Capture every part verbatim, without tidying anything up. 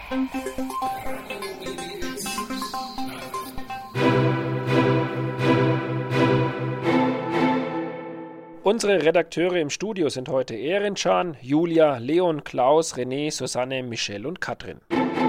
Unsere Redakteure im Studio sind heute Ehrencan, Julia, Leon, Klaus, René, Susanne, Michelle und Katrin.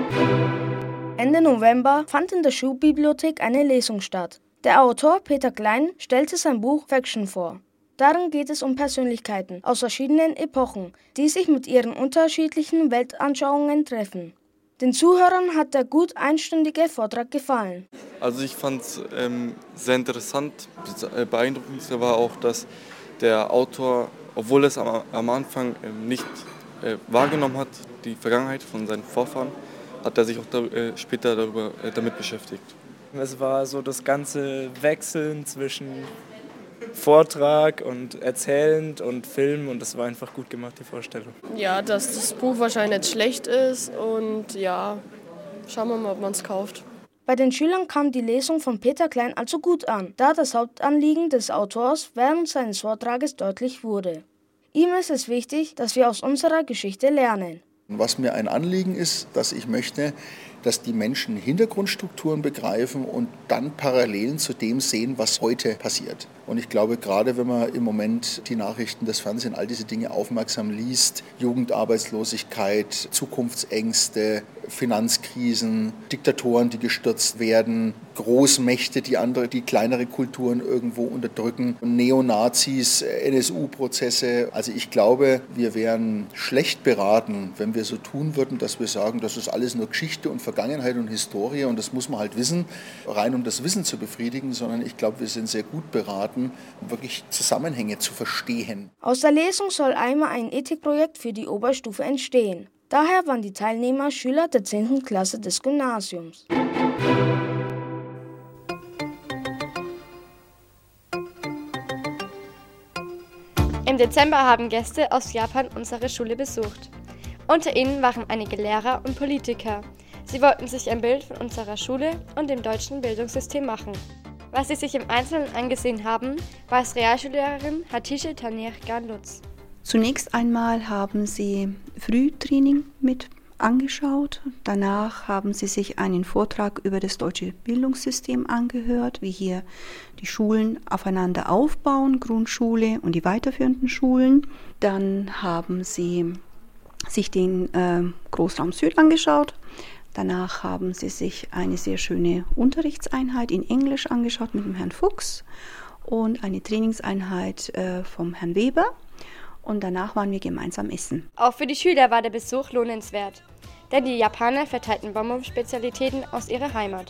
Ende November fand in der Schulbibliothek eine Lesung statt. Der Autor Peter Klein stellte sein Buch Faction vor. Darin geht es um Persönlichkeiten aus verschiedenen Epochen, die sich mit ihren unterschiedlichen Weltanschauungen treffen. Den Zuhörern hat der gut einstündige Vortrag gefallen. Also ich fand es ähm, sehr interessant. Beeindruckend war auch, dass der Autor, obwohl er es am, am Anfang ähm, nicht äh, wahrgenommen hat, die Vergangenheit von seinen Vorfahren, hat er sich auch da, äh, später darüber, äh, damit beschäftigt. Es war so das ganze Wechseln zwischen Vortrag und erzählend und Film und das war einfach gut gemacht, die Vorstellung. Ja, dass das Buch wahrscheinlich nicht schlecht ist und ja, schauen wir mal, ob man es kauft. Bei den Schülern kam die Lesung von Peter Klein also gut an, da das Hauptanliegen des Autors während seines Vortrages deutlich wurde. Ihm ist es wichtig, dass wir aus unserer Geschichte lernen. Was mir ein Anliegen ist, dass ich möchte, dass die Menschen Hintergrundstrukturen begreifen und dann Parallelen zu dem sehen, was heute passiert. Und ich glaube, gerade wenn man im Moment die Nachrichten, das Fernsehen, all diese Dinge aufmerksam liest, Jugendarbeitslosigkeit, Zukunftsängste, Finanzkrisen, Diktatoren, die gestürzt werden, Großmächte, die andere, die kleinere Kulturen irgendwo unterdrücken, Neonazis, N S U-Prozesse. Also ich glaube, wir wären schlecht beraten, wenn wir so tun würden, dass wir sagen, das ist alles nur Geschichte und Vergangenheit und Historie und das muss man halt wissen, rein um das Wissen zu befriedigen, sondern ich glaube, wir sind sehr gut beraten, wirklich Zusammenhänge zu verstehen. Aus der Lesung soll einmal ein Ethikprojekt für die Oberstufe entstehen. Daher waren die Teilnehmer Schüler der zehnten Klasse des Gymnasiums. Im Dezember haben Gäste aus Japan unsere Schule besucht. Unter ihnen waren einige Lehrer und Politiker. Sie wollten sich ein Bild von unserer Schule und dem deutschen Bildungssystem machen. Was sie sich im Einzelnen angesehen haben, weiß Realschullehrerin Hatice Tanir-Ganlutz. Zunächst einmal haben sie Frühtraining mit angeschaut. Danach haben sie sich einen Vortrag über das deutsche Bildungssystem angehört, wie hier die Schulen aufeinander aufbauen, Grundschule und die weiterführenden Schulen. Dann haben sie sich den äh, Großraum Süd angeschaut. Danach haben sie sich eine sehr schöne Unterrichtseinheit in Englisch angeschaut mit dem Herrn Fuchs und eine Trainingseinheit äh, vom Herrn Weber. Und danach waren wir gemeinsam essen. Auch für die Schüler war der Besuch lohnenswert, denn die Japaner verteilten Bonbon-Spezialitäten aus ihrer Heimat.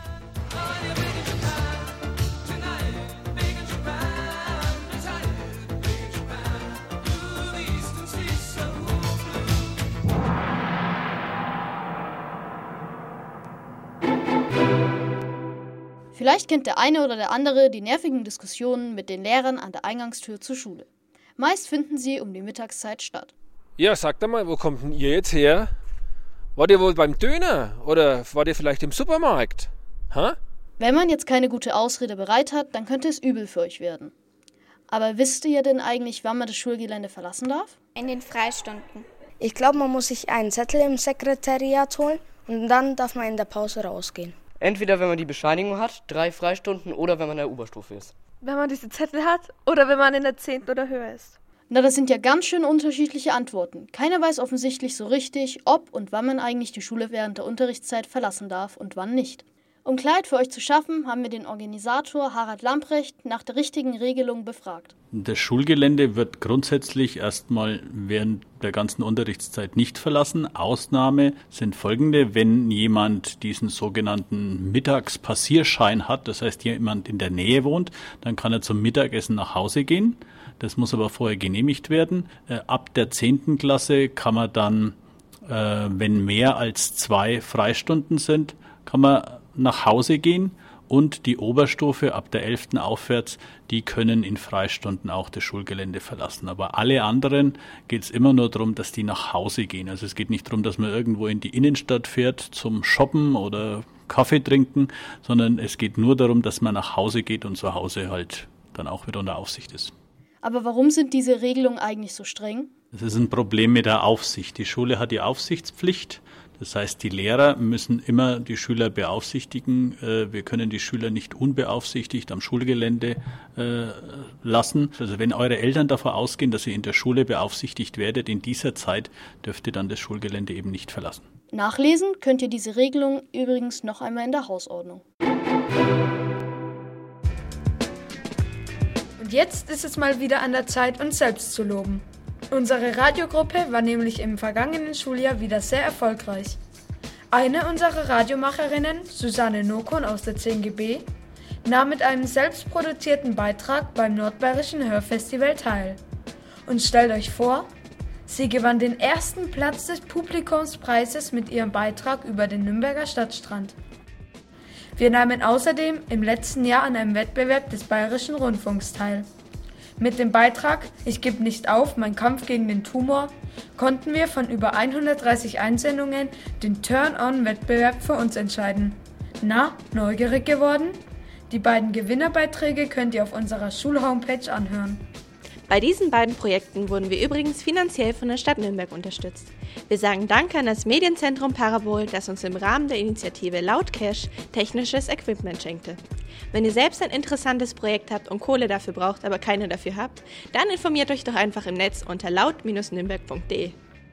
Vielleicht kennt der eine oder der andere die nervigen Diskussionen mit den Lehrern an der Eingangstür zur Schule. Meist finden sie um die Mittagszeit statt. Ja, sagt mal, wo kommt denn ihr jetzt her? Wart ihr wohl beim Döner oder wart ihr vielleicht im Supermarkt? Ha? Wenn man jetzt keine gute Ausrede bereit hat, dann könnte es übel für euch werden. Aber wisst ihr denn eigentlich, wann man das Schulgelände verlassen darf? In den Freistunden. Ich glaube, man muss sich einen Zettel im Sekretariat holen und dann darf man in der Pause rausgehen. Entweder wenn man die Bescheinigung hat, drei Freistunden, oder wenn man in der Oberstufe ist. Wenn man diese Zettel hat oder wenn man in der zehnten oder höher ist. Na, das sind ja ganz schön unterschiedliche Antworten. Keiner weiß offensichtlich so richtig, ob und wann man eigentlich die Schule während der Unterrichtszeit verlassen darf und wann nicht. Um Klarheit für euch zu schaffen, haben wir den Organisator Harald Lamprecht nach der richtigen Regelung befragt. Das Schulgelände wird grundsätzlich erstmal während der ganzen Unterrichtszeit nicht verlassen. Ausnahme sind folgende: Wenn jemand diesen sogenannten Mittagspassierschein hat, das heißt jemand in der Nähe wohnt, dann kann er zum Mittagessen nach Hause gehen. Das muss aber vorher genehmigt werden. Ab der zehnten Klasse kann man dann, wenn mehr als zwei Freistunden sind, kann man nach Hause gehen, und die Oberstufe ab der elften aufwärts, die können in Freistunden auch das Schulgelände verlassen. Aber alle anderen geht es immer nur darum, dass die nach Hause gehen. Also es geht nicht darum, dass man irgendwo in die Innenstadt fährt zum Shoppen oder Kaffee trinken, sondern es geht nur darum, dass man nach Hause geht und zu Hause halt dann auch wieder unter Aufsicht ist. Aber warum sind diese Regelungen eigentlich so streng? Das ist ein Problem mit der Aufsicht. Die Schule hat die Aufsichtspflicht. Das heißt, die Lehrer müssen immer die Schüler beaufsichtigen. Wir können die Schüler nicht unbeaufsichtigt am Schulgelände lassen. Also wenn eure Eltern davon ausgehen, dass ihr in der Schule beaufsichtigt werdet, in dieser Zeit dürft ihr dann das Schulgelände eben nicht verlassen. Nachlesen könnt ihr diese Regelung übrigens noch einmal in der Hausordnung. Und jetzt ist es mal wieder an der Zeit, uns selbst zu loben. Unsere Radiogruppe war nämlich im vergangenen Schuljahr wieder sehr erfolgreich. Eine unserer Radiomacherinnen, Susanne Nokon aus der zehn G B, nahm mit einem selbstproduzierten Beitrag beim Nordbayerischen Hörfestival teil. Und stellt euch vor, sie gewann den ersten Platz des Publikumspreises mit ihrem Beitrag über den Nürnberger Stadtstrand. Wir nahmen außerdem im letzten Jahr an einem Wettbewerb des Bayerischen Rundfunks teil. Mit dem Beitrag »Ich gebe nicht auf, mein Kampf gegen den Tumor« konnten wir von über hundertdreißig Einsendungen den Turn-on-Wettbewerb für uns entscheiden. Na, neugierig geworden? Die beiden Gewinnerbeiträge könnt ihr auf unserer Schulhomepage anhören. Bei diesen beiden Projekten wurden wir übrigens finanziell von der Stadt Nürnberg unterstützt. Wir sagen Danke an das Medienzentrum Parabol, das uns im Rahmen der Initiative Lautcash technisches Equipment schenkte. Wenn ihr selbst ein interessantes Projekt habt und Kohle dafür braucht, aber keine dafür habt, dann informiert euch doch einfach im Netz unter laut Bindestrich nürnberg punkt de.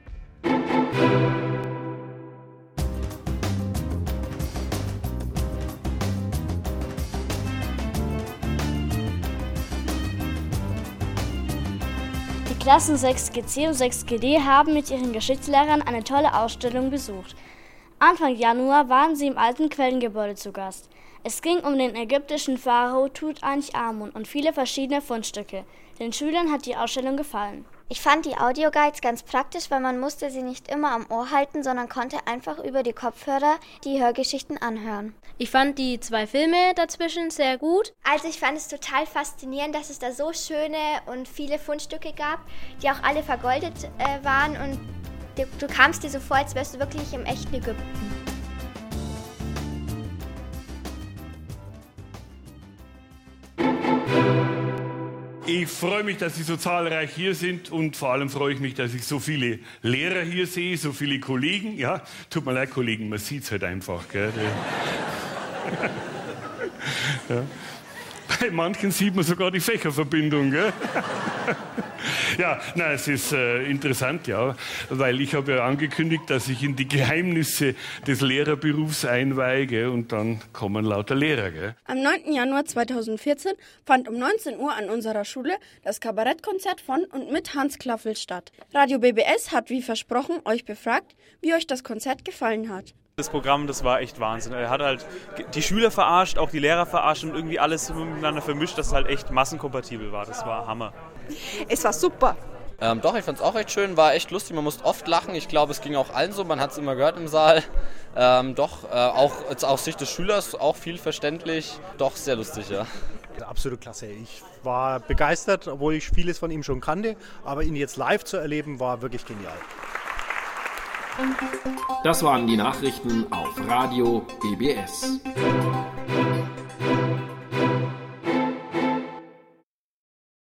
Die Klassen sechs G C und sechs G D haben mit ihren Geschichtslehrern eine tolle Ausstellung besucht. Anfang Januar waren sie im alten Quellengebäude zu Gast. Es ging um den ägyptischen Pharao Tutanchamun und viele verschiedene Fundstücke. Den Schülern hat die Ausstellung gefallen. Ich fand die Audioguides ganz praktisch, weil man musste sie nicht immer am Ohr halten, sondern konnte einfach über die Kopfhörer die Hörgeschichten anhören. Ich fand die zwei Filme dazwischen sehr gut. Also ich fand es total faszinierend, dass es da so schöne und viele Fundstücke gab, die auch alle vergoldet äh, waren und du, du kamst dir so vor, als wärst du wirklich im echten Ägypten. Ich freue mich, dass Sie so zahlreich hier sind und vor allem freue ich mich, dass ich so viele Lehrer hier sehe, so viele Kollegen. Ja, tut mir leid, Kollegen, man sieht es halt einfach. Gell? Ja. Bei manchen sieht man sogar die Fächerverbindung. Gell? Ja, nein, es ist äh, interessant, ja, weil ich habe ja angekündigt, dass ich in die Geheimnisse des Lehrerberufs einweige und dann kommen lauter Lehrer. Gell? Am neunten Januar zweitausendvierzehn fand um neunzehn Uhr an unserer Schule das Kabarettkonzert von und mit Hans Klaffel statt. Radio B B S hat wie versprochen euch befragt, wie euch das Konzert gefallen hat. Das Programm, das war echt Wahnsinn. Er hat halt die Schüler verarscht, auch die Lehrer verarscht und irgendwie alles miteinander vermischt, dass es halt echt massenkompatibel war. Das war Hammer. Es war super. Ähm, doch, ich fand es auch recht schön, war echt lustig, man musste oft lachen. Ich glaube, es ging auch allen so, man hat es immer gehört im Saal. Ähm, doch, äh, auch aus Sicht des Schülers auch viel verständlich, doch sehr lustig, ja. Absolut klasse. Ich war begeistert, obwohl ich vieles von ihm schon kannte, aber ihn jetzt live zu erleben, war wirklich genial. Das waren die Nachrichten auf Radio B B S.